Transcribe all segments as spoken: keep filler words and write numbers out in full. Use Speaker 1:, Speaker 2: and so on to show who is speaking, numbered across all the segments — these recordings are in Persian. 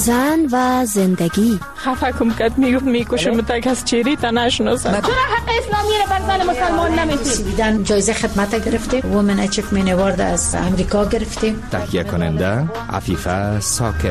Speaker 1: زن و زندگی.
Speaker 2: خفه کم کد میگفت میکشم تا کس چیری تا نشناسم.
Speaker 3: چرا حق اسلامی رو بر زن مسلمان نمیدید؟
Speaker 4: جایزه خدمت گرفته، وومن اچیومنت اوارد از امریکا گرفته.
Speaker 5: تهیه کننده عفیفه ثاقب.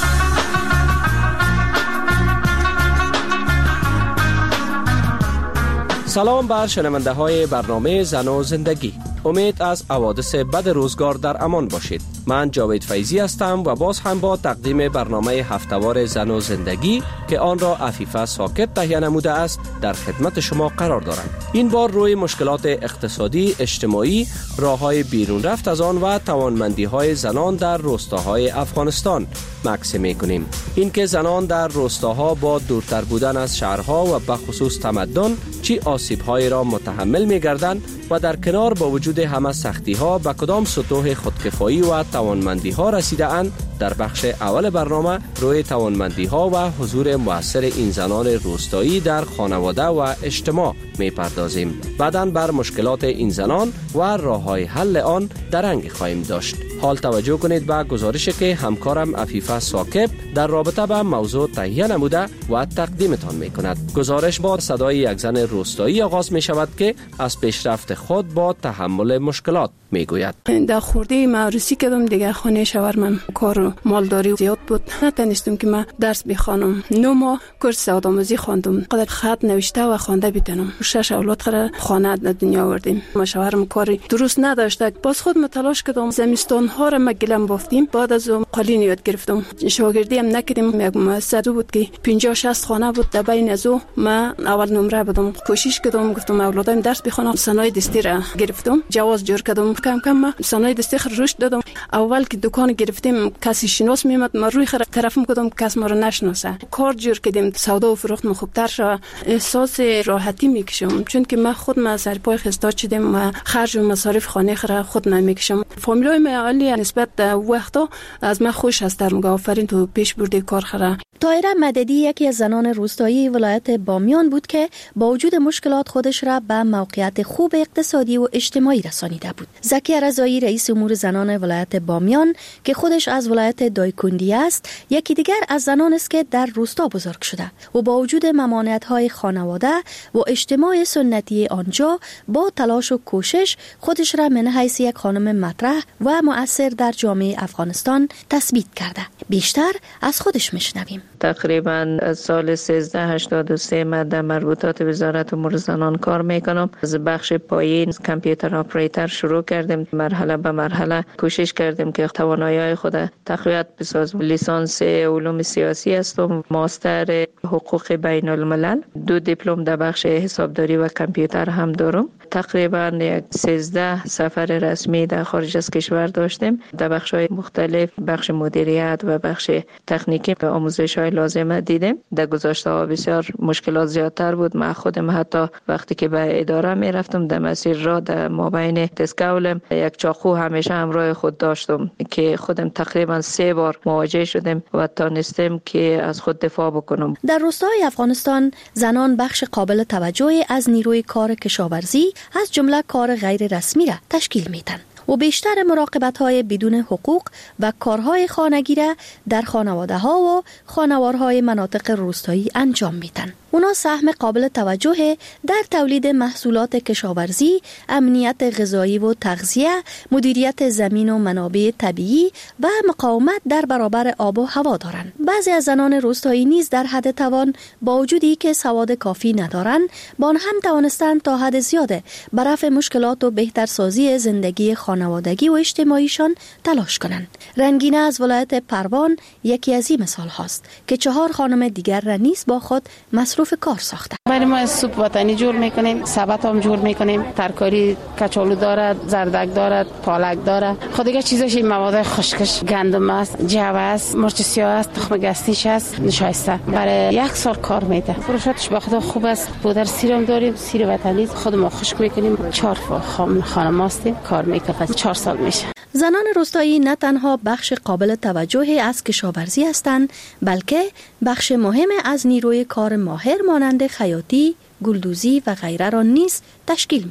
Speaker 6: سلام بر شنونده های برنامه زن و زندگی. امید از حوادث بد روزگار در امان باشید. من جاوید فیضی هستم و باز هم با تقدیم برنامه هفتهوار زن و زندگی که آن را عفیفه ثاقب تهیه نموده است در خدمت شما قرار دارم. این بار روی مشکلات اقتصادی، اجتماعی، راه‌های بیرون رفت از آن و توانمندی‌های زنان در روستاهای افغانستان مکث می‌کنیم. اینکه زنان در روستاها با دورتر بودن از شهرها و به خصوص تمدن چی آسیب‌هایی را متحمل می‌گردند و در کنار با وجود همه سختی‌ها به کدام سطوح خودکفایی و توانمندی‌ها رسیده اند، در بخش اول برنامه روی توانمندی‌ها و حضور مؤثر این زنان روستایی در خانواده و اجتماع می‌پردازیم. بعداً بر مشکلات این زنان و راه‌های حل آن درنگ خواهیم داشت. حال توجه کنید به گزارشی که همکارم عفیفه ثاقب در رابطه با موضوع تهیه نموده و تقدیمتان می‌کند. گزارش با صدای یک زن روستایی آغاز می‌شود که از پیشرفت خود با تحمل مشکلات میگوید.
Speaker 2: در خورده معروسی کردم دیگه، خانه شوهرم کار مالداری زیاد بود، نتونستم که من درس بخوانم. نه ماه کورس سوادآموزی خواندم، قدر خط نوشته و خوانده بتونم. شش اولاد خره خانه در دنیا آوردیم. ما شوهرم کاری درست نداشت، باز خود متلاش کردم. زمستان ها را ما گلم بافتیم، بعد از اون قالین یاد گرفتم. شاگردی هم نکردیم. یک مؤسسه بود که پنجاه شصت خانه بود، در بین از او ما اول نمره بودم. کوشش کردم، گفتم اولادم درس بخونم. صنایع دستی را گرفتم، جواز جور کردم. کم کم ما صنایع دستی خر رشد دادم. اول که دکان گرفتیم کسی شناس میمد، ما روی خر طرفم کردم کس ما رو نشناسه. کار جور کردیم، سودا و فروخت خوبتر شد. احساس راحتی میکشم، چون که من خود ما سر پای خستاد شدم و خرج و مصارف خانه خر خود نمیکشم. فامیلای معلی نسبت وقتا از من خوش هستم. میگه آفرین تو پیش بردی کار خره.
Speaker 1: طاهره مددی یکی از زنان روستایی ولایت بامیان بود که با وجود مشکلات خودش را به موقعیت خوب اقتصادی و اجتماعی رسانیده بود. زکی رضایی رئیس امور زنان ولایت بامیان که خودش از ولایت دایکندی است، یکی دیگر از زنان است که در روستا بزرگ شده و با وجود ممانعت‌های خانواده و اجتماع سنتی آنجا با تلاش و کوشش خودش را من حیث یک خانم مطرح و مؤثر در جامعه افغانستان تثبیت کرده. بیشتر از خودش میشنویم.
Speaker 7: تقریبا از سال سیزده هشتاد و سه من در مربوطات وزارت امور زنان کار میکنم. از بخش پایین کامپیوتر اپراتور شروع کردیم، مرحله به مرحله کوشش کردیم که توانایی خود تقویت بسازم. لیسانس علوم سیاسی هستم، ماستر حقوق بین الملل، دو دیپلم در بخش حسابداری و کامپیوتر هم دارم. تقریبا یک سیزده سفر رسمی در خارج از کشور داشتیم، در بخش‌های مختلف، بخش مدیریت و بخش تکنیکی و آموزش‌های لازم دیدیم. در گذشته بسیار مشکلات زیادتر بود. من خودم حتی وقتی که به اداره میرفتم در مسیر را در مابین تسکولم یک چاقو همیشه همراه خود داشتم که خودم تقریبا سه بار مواجه شدم و تانستم که از خود دفاع بکنم.
Speaker 1: در روستاهای افغانستان زنان بخش قابل توجهی از نیروی کار کشاورزی از جمله کار غیر رسمی را تشکیل میدن و بیشتر مراقبت‌های بدون حقوق و کارهای خانگی را در خانواده‌ها و خانوارهای مناطق روستایی انجام میدن. اونا سهم قابل توجه در تولید محصولات کشاورزی، امنیت غذایی و تغذیه، مدیریت زمین و منابع طبیعی و مقاومت در برابر آب و هوا دارند. بعضی از زنان روستایی نیز در حد توان با وجودی که سواد کافی ندارند، با آن هم توانستند تا حد زیاده بر رفع مشکلات و بهترسازی زندگی خانوادگی و اجتماعیشان تلاش کنند. رنگینه از ولایت پروان یکی از این مثال هاست که چهار خانم دیگر را نیز با خود مصروف کار ساخته.
Speaker 3: برای ما سوپ وطنی جور میکنیم، سبت هم جور میکنیم، ترکاری کچالو دارد، زردک دارد، پالک دارد. خود دیگه چیزاش این مواد خشکش، گندم است، جو است، مرچ سیاه است، تخم گستیش است، نشایسته. برای یک سال کار میده. فروشاتش به خدا خوب است. پودر سیرم داریم، سیر وطنی خود ما خشک میکنیم. چهار خانم هستیم کار میکنیم. چهار سال میشه.
Speaker 1: زنان روستایی نه تنها بخش قابل توجهی از کشاورزی هستند، بلکه بخش مهم از نیروی کار ماهر مانند خیاطی، گلدوزی و غیره را نیز تشکیل میدهند.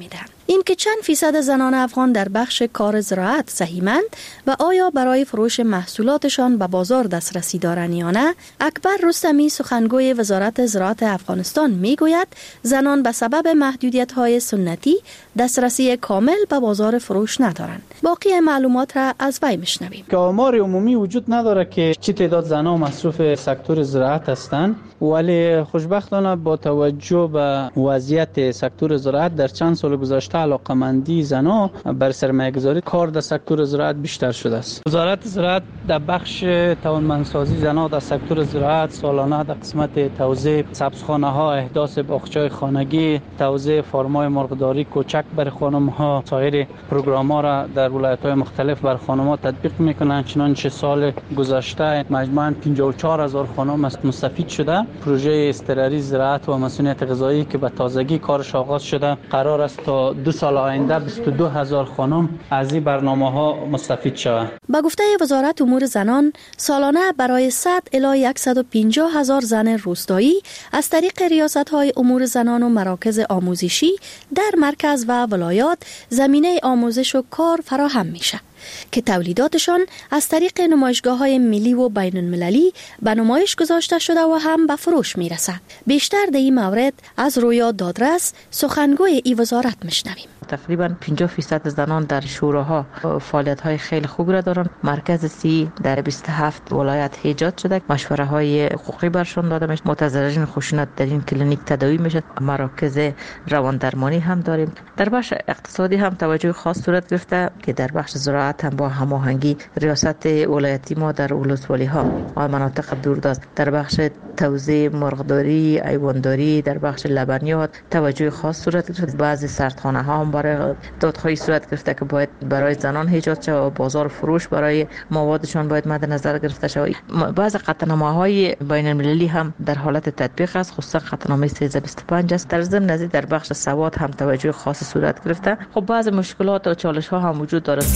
Speaker 1: این که چند فیصد زنان افغان در بخش کار زراعت سهیمند و آیا برای فروش محصولاتشان به بازار دسترسی دارند یا نه، اکبر رستمی سخنگوی وزارت زراعت افغانستان میگوید زنان به سبب محدودیت‌های سنتی دسترسی کامل به بازار فروش ندارند. باقی معلومات را از وی میشنویم.
Speaker 8: که آمار عمومی وجود نداره که چه تعداد زنان مصروف سکتور زراعت هستند، ولی خوشبختانه با توجه به وضعیت سکتور زراعت در چند سال گذشته علاقمندی زنان بر سرمایه‌گذاری کار در سکتور زراعت بیشتر شده است. وزارت زراعت در بخش توانمندسازی زنان در سکتور زراعت سالانه در قسمت توزیع سبزخانه‌ها، احداث باغچه‌های خانگی، توزیع فارم‌های مرغداری کوچک برای خانم‌ها، سایر پروگرام‌ها را در ولایت‌های مختلف بر خانم‌ها تطبیق می‌کنند. چنانچه سال گذشته مجموعاً پنجاه و چهار هزار خانم مستفید شده. پروژه استقراری زراعت و مسئولیت غذایی که به تازگی کارش آغاز شده قرار است تا دو سال آینده بیست و دو هزار خانم از این برنامه‌ها مستفید شوند.
Speaker 1: با گفته وزارت امور زنان، سالانه برای صد الی صد و پنجاه هزار زن روستایی از طریق ریاست‌های امور زنان و مراکز آموزشی در مرکز و ولایات زمینه آموزش و کار فراهم میشه که تولیداتشان از طریق نمایشگاه‌های ملی و بین‌المللی به نمایش گذاشته شده و هم به فروش میرسد. بیشتر در این مورد از رویا دادرس سخنگوی ای وزارت میشنویم.
Speaker 9: تقریبا پنجاه درصد زنان در شوراها فعالیت‌های خیلی خوب را دارند. مرکز سی در بیست و هفت ولایت ایجاد شده، مشوره‌های حقوقی برشان داده میشه، متزلجین خشونت در این کلینیک تداوی میشه، مراکز روان درمانی هم داریم. در بخش اقتصادی هم توجه خاص صورت گرفته که در بخش زراعت هم با هماهنگی ریاست ولایتی ما در ولسوالی‌ها و مناطق دوردست در بخش توزیع مرغداری، حیوانداری، در بخش لبنیات توجه خاص صورت گرفته. بعضی سردخانه‌ها هم برای دادخواهی صورت گرفته که باید برای زنان ایجاد شود و بازار فروش برای موادشان باید مد نظر گرفته شود. بعضی قطعنامه‌های بین‌المللی هم در حالت تطبیق است، خصوصا قطعنامه سیصد و بیست و پنج است. در ضمن نظیر در بخش سواد هم توجه خاص صورت گرفته. خب بعضی مشکلات و چالش‌ها هم وجود دارد.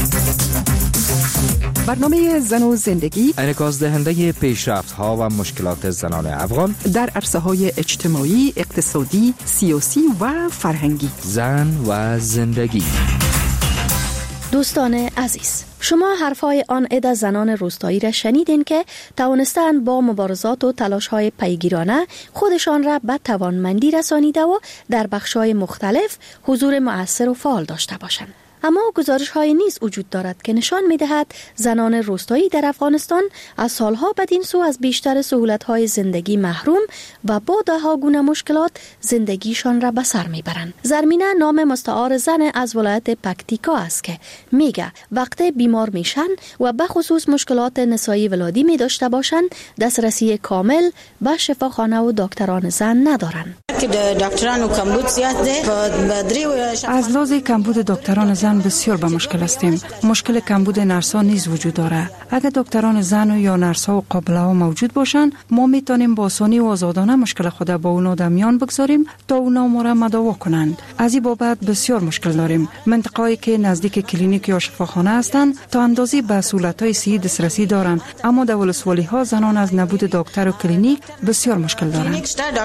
Speaker 10: برنامه زن و زندگی
Speaker 5: انعکاس دهنده پیشرفت‌ها و مشکلات زنان افغان
Speaker 10: در عرصه‌های اجتماعی، اقتصادی، سیاسی و فرهنگی.
Speaker 5: زن و زندگی.
Speaker 1: دوستان عزیز، شما حرفای آن عده زنان روستایی را شنیدین که توانستند با مبارزات و تلاش‌های پیگیرانه خودشان را به توانمندی رسانیده و در بخش‌های مختلف حضور مؤثر و فعال داشته باشند. اما گزارش های نیز وجود دارد که نشان می دهد زنان روستایی در افغانستان از سالها بدین سو از بیشتر سهولت های زندگی محروم و با ده ها گونه مشکلات زندگیشان را به سر می برند. زرمینه نام مستعار زن از ولایت پکتیکا است که میگه وقتی بیمار میشن و به خصوص مشکلات نسایی ولادی می داشته باشند دسترسی کامل به شفاخانه و دکتران زن ندارند.
Speaker 11: از لحاظ کمبود دکتران زن بسیار به مشکل هستیم. مشکل کمبود نرس‌ها نیز وجود داره. اگر دکتران زن یا نرس‌ها و قابله‌ها موجود باشند، ما میتونیم با آسانی و آزادانه مشکل خود با اونا در میان بگذاریم تا اونا ما را مداوا کنند. از این بابت بسیار مشکل داریم. منطقه‌ای که نزدیک کلینیک یا شفاخانه هستند تا اندازی به سهولت‌های صحی دسترسی دارند، اما در ولسوالی‌ها زنان از نبود دکتر و کلینیک بسیار مشکل دارند.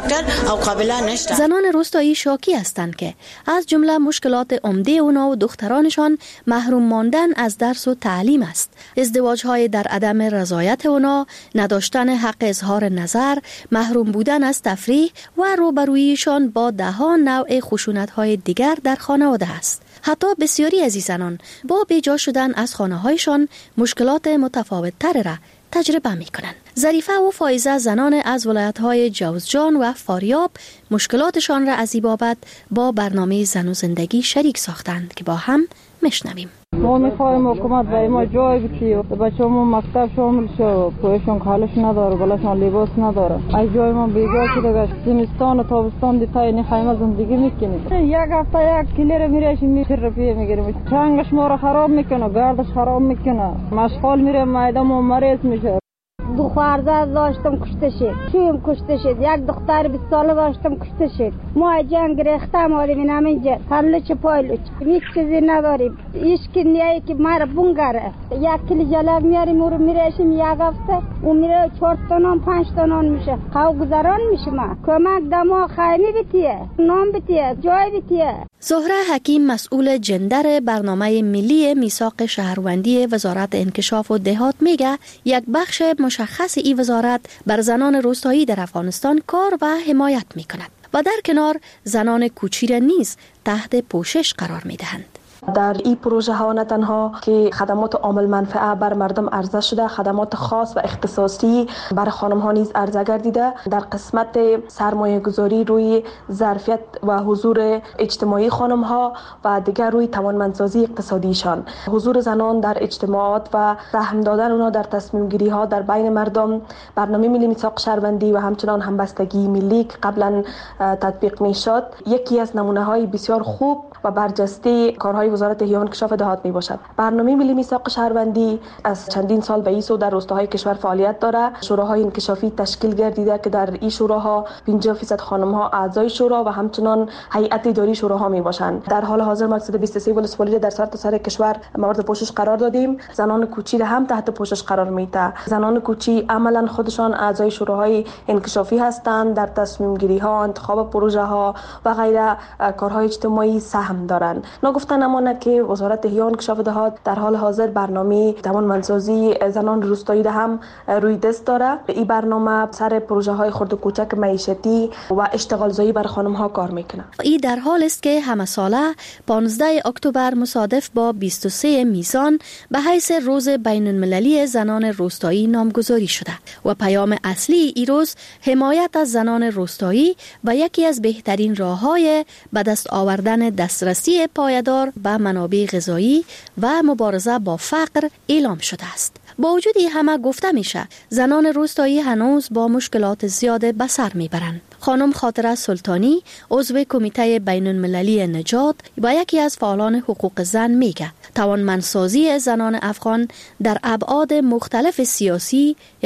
Speaker 1: زنان روستایی شاکی هستند که از جمله مشکلات عمده اونا و دخترانشان محروم ماندن از درس و تعلیم است. ازدواج‌های در عدم رضایت اونا، نداشتن حق اظهار نظر، محروم بودن از تفریح و روبرویشان با ده ها نوع خشونت‌های دیگر در خانواده است. حتی بسیاری از این زنان با بیجا شدن از خانه‌هایشان مشکلات متفاوت‌تر را تجربه می‌کنند. ظریفه و فائزه زنان از ولایت‌های جوزجان و فاریاب مشکلاتشان را از این بابت با برنامه زن و زندگی شریک ساختند که با هم میشنویم.
Speaker 12: ما میخوایم حکومت برای ما جای بده، بچه‌مون مکتب شامل شه، پویشون کالش نداره، گلاشون لباس نداره. از جای ما بیجا شده، زمستان و تابستان دیتا این خیمه زندگی میکنیم. یک هفته یک کلیر میرشیم میشه رفیه میگیریم. چنگش ما رو خراب میکنه، گردش خراب میکنه. مشغول میره معده‌مون مریض میشه.
Speaker 13: دو خواهرزاد داشتم کشته شد، شویم کشته شد، یک دختر بیست ساله داشتم کشته شد. ما جنگ ریخته مالیم اینجا هلوچ پایلوچ هیچ چیزی نداریم. هیچ کی نیایی که ما را بونگره. یک کیلو جلب میاریم و رو میرشیم یک هفته و میره چهار تنان پنج تنان میشه. خواهو گذران میشه ما. کمک دما خیمی بیتیه، نام بیتیه، جای بیتیه.
Speaker 1: زهره حکیم مسئول جندر برنامه ملی میثاق شهروندی وزارت انکشاف و دهات میگه یک بخش مشخص این وزارت بر زنان روستایی در افغانستان کار و حمایت میکند و در کنار زنان کوچی نیز تحت پوشش قرار میدهند.
Speaker 14: در این پروژه ها نه تنها که خدمات عامل منفعه بر مردم عرضه شده، خدمات خاص و اختصاصی بر خانم ها نیز عرضه گردیده. در قسمت سرمایه گذاری روی ظرفیت و حضور اجتماعی خانم ها و دیگر روی توانمندسازی اقتصادیشان، حضور زنان در اجتماعات و سهم دادن اونا در تصمیم گیری ها در بین مردم، برنامه ملی میثاق شهروندی و همچنان همبستگی ملی که قبلا تطبیق میشد یکی از نمونه های بسیار خوب و برجسته کارهای وزارت احیا و انکشاف دهات می باشد. برنامه ملی میثاق شهروندی از چندین سال به این سو در روستاهای کشور فعالیت داره. شوراهای انکشافی تشکیل گردیده که در این شوراها پنجاه درصد خانم ها اعضای شورا و همچنان هیئت اداری شوراها می باشند. در حال حاضر ما صد و بیست و سه ولسوالی در سر تا سر کشور مورد پوشش قرار دادیم. زنان کوچی هم تحت پوشش قرار میده. زنان کوچی عملا خودشان اعضای شوراهای انکشافی هستند، در تصمیم گیری ها، انتخاب پروژه ها و غیره کارهای اجتماعی سهم دارند. نگفتن اما که وزارت احیا و انکشاف دهات در حال حاضر برنامه توانمندسازی زنان روستایی هم روی دست داره. این برنامه سر پروژه های خرد و کوچک معیشتی و اشتغال زایی بر خانم ها کار میکنه.
Speaker 1: این در حال است که همه ساله پانزده اکتبر مصادف با بیست و سه میزان به حیث روز بین المللی زنان روستایی نامگذاری شده و پیام اصلی این روز حمایت از زنان روستایی و یکی از بهترین راه‌های به دست آوردن دسترسی پایدار به منابع غذایی و مبارزه با فقر اعلام شده است. با وجود این همه گفته میشه زنان روستایی هنوز با مشکلات زیاد به سر میبرند. خانم خاطره سلطانی عضو کمیته بین المللی نجات و یکی از فعالان حقوق زن میگه توانمندسازی زنان افغان در ابعاد مختلف سیاسی